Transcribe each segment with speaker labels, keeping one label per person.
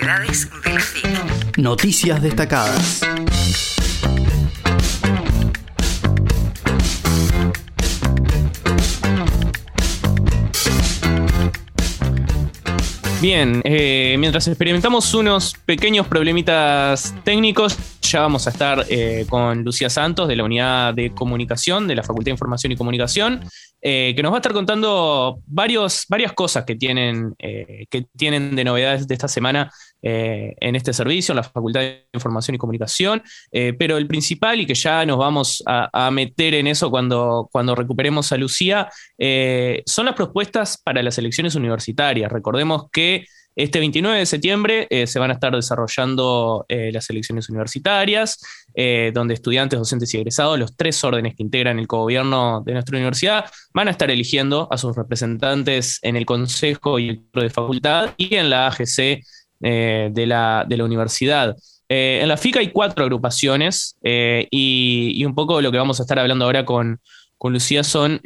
Speaker 1: novedades de la FIC.
Speaker 2: Noticias destacadas.
Speaker 3: Bien, mientras experimentamos unos pequeños problemitas técnicos, ya vamos a estar con Lucía Santos de la Unidad de Comunicación de la Facultad de Información y Comunicación, que nos va a estar contando varias cosas que tienen de novedades de esta semana en este servicio, en la Facultad de Información y Comunicación, pero el principal, y que ya nos vamos a meter en eso cuando recuperemos a Lucía, son las propuestas para las elecciones universitarias. Recordemos que este 29 de septiembre se van a estar desarrollando las elecciones universitarias, donde estudiantes, docentes y egresados, los 3 órdenes que integran el cogobierno de nuestra universidad, van a estar eligiendo a sus representantes en el consejo y el de facultad y en la AGC de la universidad. En la FIC hay 4 agrupaciones y un poco lo que vamos a estar hablando ahora con Lucía son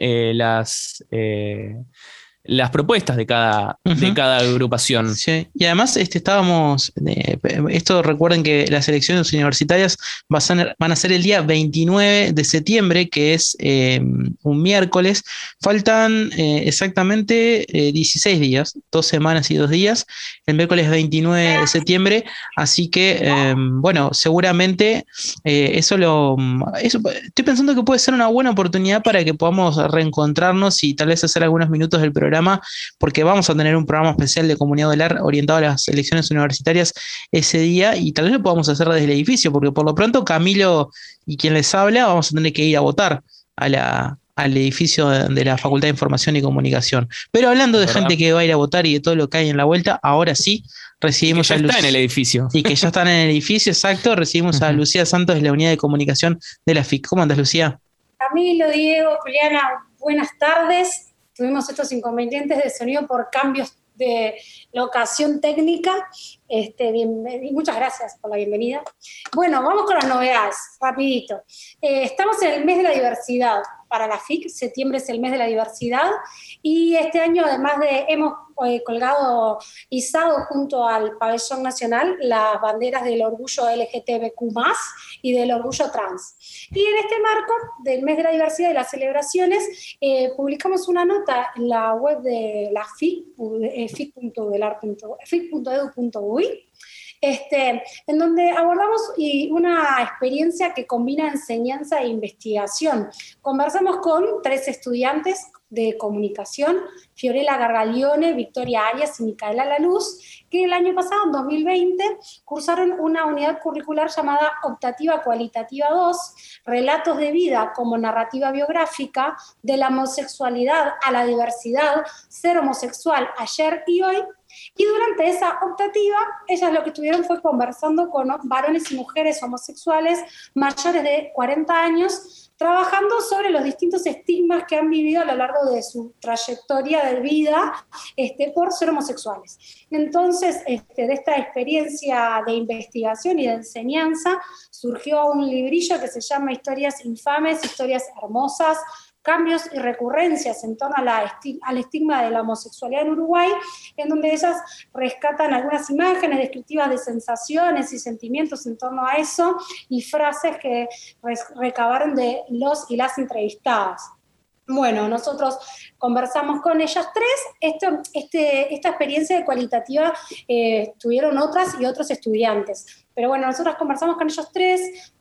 Speaker 3: las propuestas de cada agrupación.
Speaker 4: Sí, y además estábamos, esto recuerden que las elecciones universitarias van a ser el día 29 de septiembre, que es un miércoles. Faltan exactamente 16 días, 2 semanas y 2 días, el miércoles 29 de septiembre, así que, bueno, seguramente eso estoy pensando que puede ser una buena oportunidad para que podamos reencontrarnos y tal vez hacer algunos minutos del programa, porque vamos a tener un programa especial de Comunidad del AR orientado a las elecciones universitarias ese día y tal vez lo podamos hacer desde el edificio, porque por lo pronto Camilo y quien les habla vamos a tener que ir a votar al edificio de la Facultad de Información y Comunicación. Pero hablando de gente que va a ir a votar y de todo lo que hay en la vuelta, ahora sí recibimos
Speaker 3: a Lucía. Está en el edificio.
Speaker 4: Y que ya están en el edificio, exacto. Recibimos a Lucía Santos de la Unidad de Comunicación de la FIC. ¿Cómo andas, Lucía?
Speaker 5: Camilo, Diego, Juliana, buenas tardes. Tuvimos estos inconvenientes de sonido por cambios de locación técnica. Muchas gracias por la bienvenida. Bueno, vamos con las novedades, rapidito. Estamos en el mes de la diversidad para la FIC, septiembre es el mes de la diversidad, y este año además hemos izado junto al pabellón nacional las banderas del orgullo LGTBQ+, y del orgullo trans. Y en este marco del mes de la diversidad y las celebraciones, publicamos una nota en la web de la FIC, fic.edu.uy, en donde abordamos una experiencia que combina enseñanza e investigación. Conversamos con 3 estudiantes de comunicación, Fiorella Gargaglione, Victoria Arias y Micaela Laluz, que el año pasado, en 2020, cursaron una unidad curricular llamada Optativa Cualitativa 2, Relatos de vida como narrativa biográfica, de la homosexualidad a la diversidad, ser homosexual ayer y hoy. Y durante esa optativa, ellas lo que estuvieron fue conversando con varones y mujeres homosexuales mayores de 40 años, trabajando sobre los distintos estigmas que han vivido a lo largo de su trayectoria de vida por ser homosexuales. Entonces, de esta experiencia de investigación y de enseñanza, surgió un librillo que se llama Historias Infames, Historias Hermosas, Cambios y recurrencias en torno al estigma de la homosexualidad en Uruguay, en donde ellas rescatan algunas imágenes descriptivas de sensaciones y sentimientos en torno a eso y frases que recabaron de los y las entrevistadas. Bueno, nosotros conversamos con ellas 3. Esta experiencia cualitativa tuvieron otras y otros estudiantes. Pero bueno, nosotros conversamos con ellas 3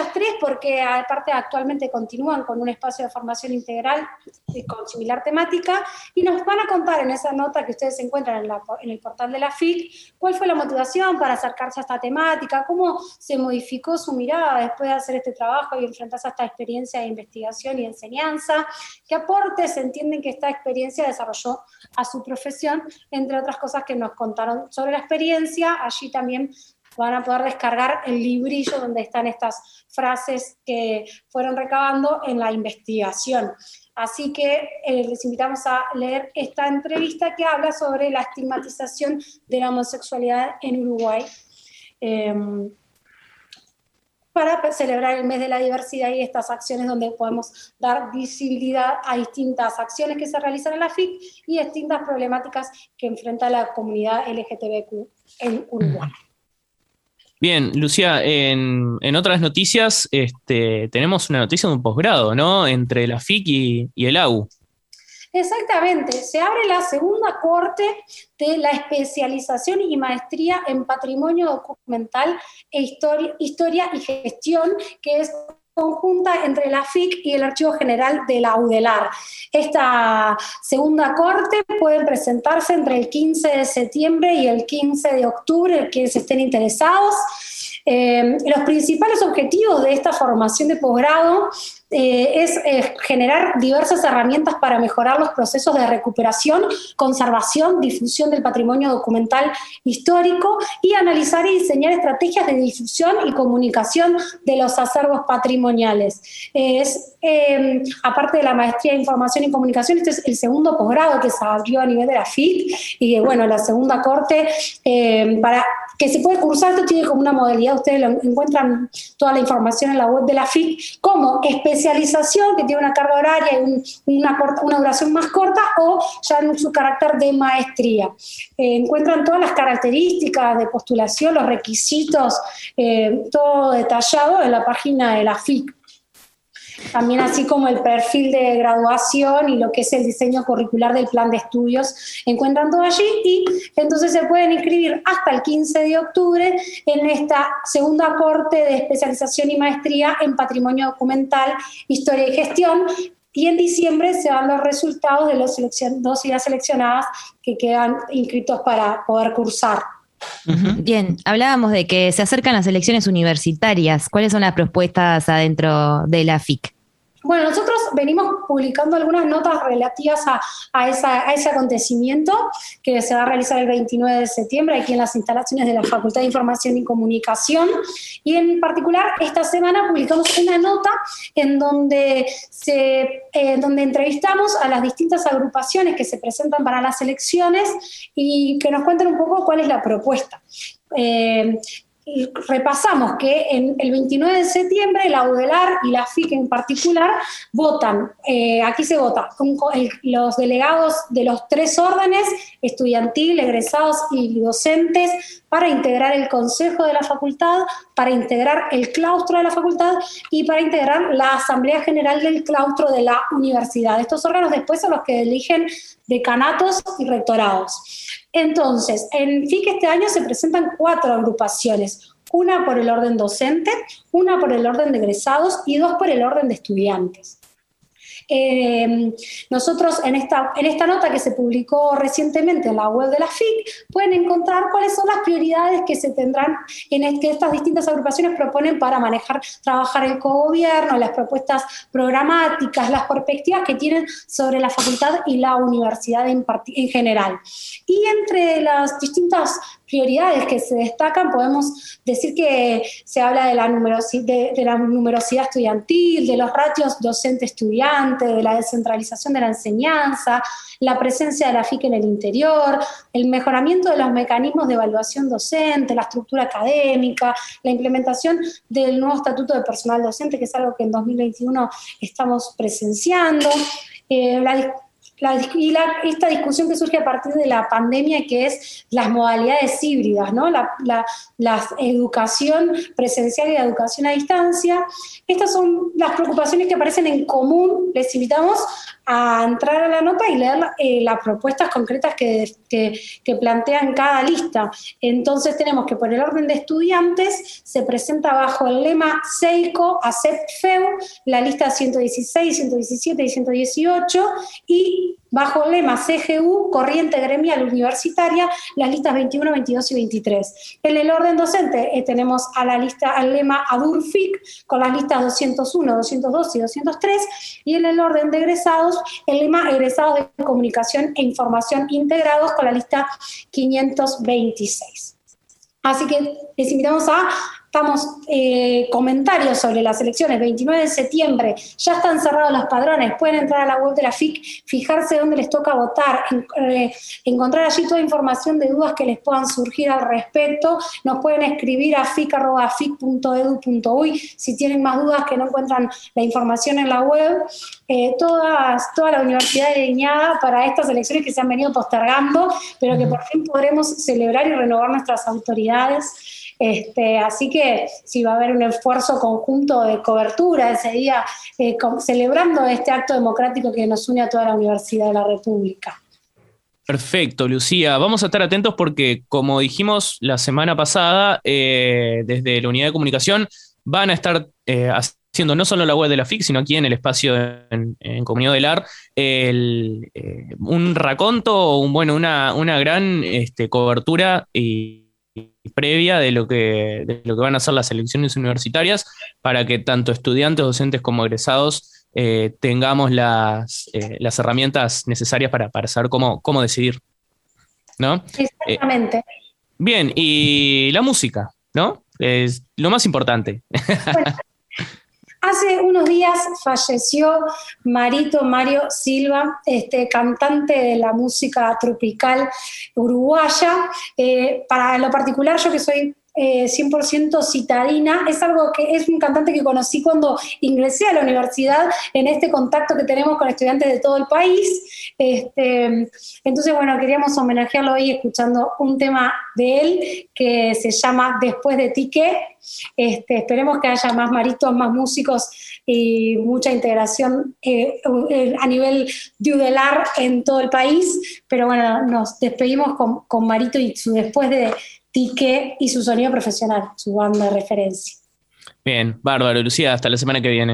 Speaker 5: porque aparte actualmente continúan con un espacio de formación integral con similar temática y nos van a contar en esa nota que ustedes encuentran en el portal de la FIC cuál fue la motivación para acercarse a esta temática, cómo se modificó su mirada después de hacer este trabajo y enfrentarse a esta experiencia de investigación y enseñanza, qué aportes entienden que esta experiencia desarrolló a su profesión, entre otras cosas que nos contaron sobre la experiencia. Allí también van a poder descargar el librillo donde están estas frases que fueron recabando en la investigación. Así que les invitamos a leer esta entrevista que habla sobre la estigmatización de la homosexualidad en Uruguay. para celebrar el mes de la diversidad y estas acciones donde podemos dar visibilidad a distintas acciones que se realizan en la FIC y distintas problemáticas que enfrenta la comunidad LGTBQ en Uruguay.
Speaker 3: Bien, Lucía, en otras noticias tenemos una noticia de un posgrado, ¿no? Entre la FIC y el AU.
Speaker 5: Exactamente, se abre la segunda corte de la especialización y maestría en patrimonio documental e historia y gestión, que es conjunta entre la FIC y el Archivo General de la UDELAR. Esta segunda corte puede presentarse entre el 15 de septiembre y el 15 de octubre, quienes estén interesados. Los principales objetivos de esta formación de posgrado es generar diversas herramientas para mejorar los procesos de recuperación, conservación, difusión del patrimonio documental histórico y analizar y diseñar estrategias de difusión y comunicación de los acervos patrimoniales. Aparte de la maestría de Información y Comunicación, este es el segundo posgrado que se abrió a nivel de la FIC y bueno, la segunda corte para que se puede cursar, esto tiene como una modalidad, ustedes encuentran toda la información en la web de la FIC, como especialización, que tiene una carga horaria y una duración más corta, o ya en su carácter de maestría. Encuentran todas las características de postulación, los requisitos, todo detallado en la página de la FIC. También así como el perfil de graduación y lo que es el diseño curricular del plan de estudios, encuentran todo allí y entonces se pueden inscribir hasta el 15 de octubre en esta segunda corte de especialización y maestría en patrimonio documental, historia y gestión. Y en diciembre se dan los resultados de los dos y las seleccionadas que quedan inscritos para poder cursar.
Speaker 2: Bien, hablábamos de que se acercan las elecciones universitarias. ¿Cuáles son las propuestas adentro de la FIC?
Speaker 5: Bueno, nosotros venimos publicando algunas notas relativas a ese acontecimiento que se va a realizar el 29 de septiembre aquí en las instalaciones de la Facultad de Información y Comunicación. Y en particular, esta semana publicamos una nota en donde entrevistamos a las distintas agrupaciones que se presentan para las elecciones y que nos cuenten un poco cuál es la propuesta. Y repasamos que el 29 de septiembre la UDELAR y la FIC en particular votan, aquí se vota los delegados de los 3 órdenes, estudiantil, egresados y docentes, para integrar el consejo de la facultad, para integrar el claustro de la facultad y para integrar la asamblea general del claustro de la universidad. Estos órganos después son los que eligen decanatos y rectorados. Entonces, en FIC este año se presentan 4 agrupaciones, una por el orden docente, una por el orden de egresados y 2 por el orden de estudiantes. Nosotros en esta nota que se publicó recientemente en la web de la FIC pueden encontrar cuáles son las prioridades que se tendrán que estas distintas agrupaciones proponen para trabajar el cogobierno, las propuestas programáticas, las perspectivas que tienen sobre la facultad y la universidad en general. Y entre las distintas prioridades que se destacan, podemos decir que se habla de la numerosidad estudiantil, de los ratios docente-estudiante, de la descentralización de la enseñanza, la presencia de la FIC en el interior, el mejoramiento de los mecanismos de evaluación docente, la estructura académica, la implementación del nuevo estatuto de personal docente, que es algo que en 2021 estamos presenciando, esta discusión que surge a partir de la pandemia, que es las modalidades híbridas, ¿no? La educación presencial y la educación a distancia. Estas son las preocupaciones que aparecen en común. Les invitamos a entrar a la nota y leer las propuestas concretas que plantean cada lista. Entonces tenemos que por el orden de estudiantes se presenta bajo el lema SEICO, ACEP, FEU, la lista 116, 117 y 118, y bajo el lema CGU, Corriente Gremial Universitaria, las listas 21, 22 y 23. En el orden docente tenemos al lema ADURFIC con las listas 201, 202 y 203, y en el orden de egresados, el lema Egresados de Comunicación e Información Integrados con la lista 526. Así que les invitamos a Estamos comentarios sobre las elecciones, 29 de septiembre, ya están cerrados los padrones, pueden entrar a la web de la FIC, fijarse dónde les toca votar, encontrar allí toda información de dudas que les puedan surgir al respecto. Nos pueden escribir a fic@fic.edu.uy si tienen más dudas que no encuentran la información en la web. Toda la universidad alineada para estas elecciones que se han venido postergando, pero que por fin podremos celebrar y renovar nuestras autoridades. Así que sí, va a haber un esfuerzo conjunto de cobertura ese día, celebrando este acto democrático que nos une a toda la Universidad de la República.
Speaker 3: Perfecto, Lucía. Vamos a estar atentos porque, como dijimos la semana pasada, desde la Unidad de Comunicación van a estar haciendo no solo la web de la FIC, sino aquí en el espacio en Comunidad del AR, un raconto, una gran cobertura y previa de lo que van a ser las elecciones universitarias, para que tanto estudiantes, docentes como egresados tengamos las herramientas necesarias para saber cómo decidir, ¿no?
Speaker 5: Exactamente.
Speaker 3: Bien, y la música, ¿no? Es lo más importante.
Speaker 5: Bueno, hace unos días falleció Marito Mario Silva, cantante de la música tropical uruguaya. Para lo particular, yo que soy 100% citadina, es un cantante que conocí cuando ingresé a la universidad, en este contacto que tenemos con estudiantes de todo el país. Entonces, bueno, queríamos homenajearlo hoy escuchando un tema de él que se llama Después de ti qué. Esperemos que haya más maritos, más músicos y mucha integración a nivel de UDELAR en todo el país, pero bueno, nos despedimos con Marito y su Después de Tique y su sonido profesional, su banda de referencia.
Speaker 3: Bien, bárbaro, Lucía, hasta la semana que viene.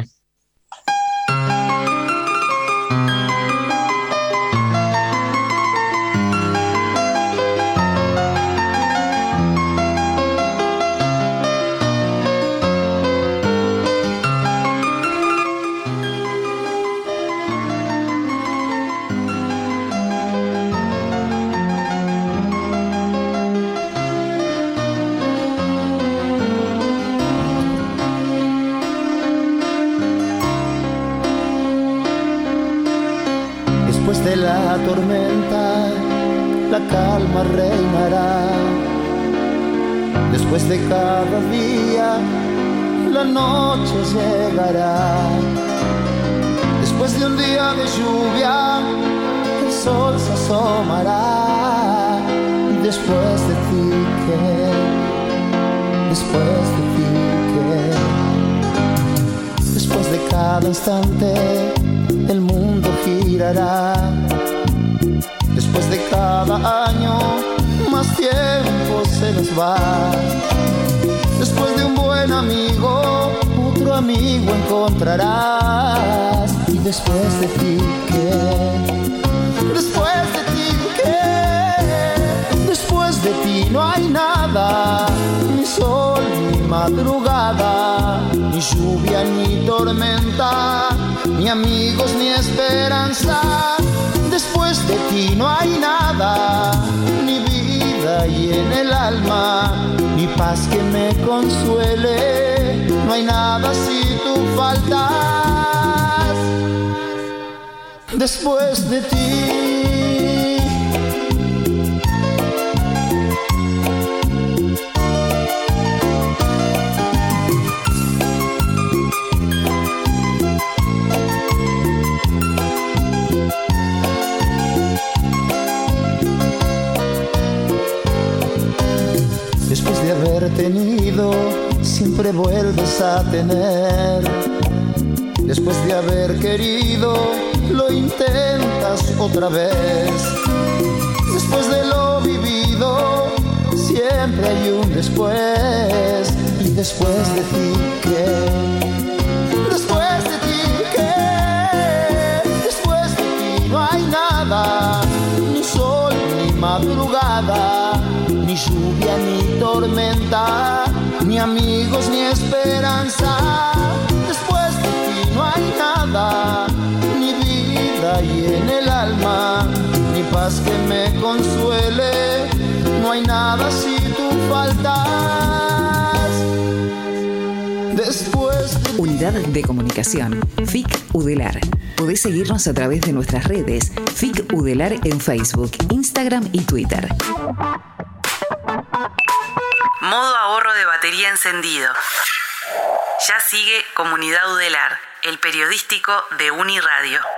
Speaker 6: Después de la tormenta, la calma reinará. Después de cada día, la noche llegará. Después de un día de lluvia, el sol se asomará. Después de ti, ¿qué? Después de ti, ¿qué? Después de cada instante, el mundo girará. Después de cada año, más tiempo se nos va. Después de un buen amigo, otro amigo encontrarás. Y después de ti, ¿qué? Después de ti, ¿qué? Después de ti no hay nada, ni sol, ni madrugada, ni lluvia, ni tormenta, ni amigos, ni esperanza. Después de ti no hay nada, ni vida y en el alma, ni paz que me consuele. No hay nada si tú faltas. Después de ti. Después de haber tenido, siempre vuelves a tener. Después de haber querido, lo intentas otra vez. Después de lo vivido, siempre hay un después. Y después de ti, ¿qué? Después de ti, ¿qué? Después de ti no hay nada, ni sol, ni madrugada, ni lluvia, ni tormenta, ni amigos, ni esperanza. Después de ti no hay nada, ni vida y en el alma, ni paz que me consuele. No hay nada si tú faltas.
Speaker 7: Unidad de Comunicación, FIC Udelar. Podés seguirnos a través de nuestras redes, FIC Udelar en Facebook, Instagram y Twitter.
Speaker 1: Modo ahorro de batería encendido. Ya sigue Comunidad Udelar, el periodístico de Uniradio.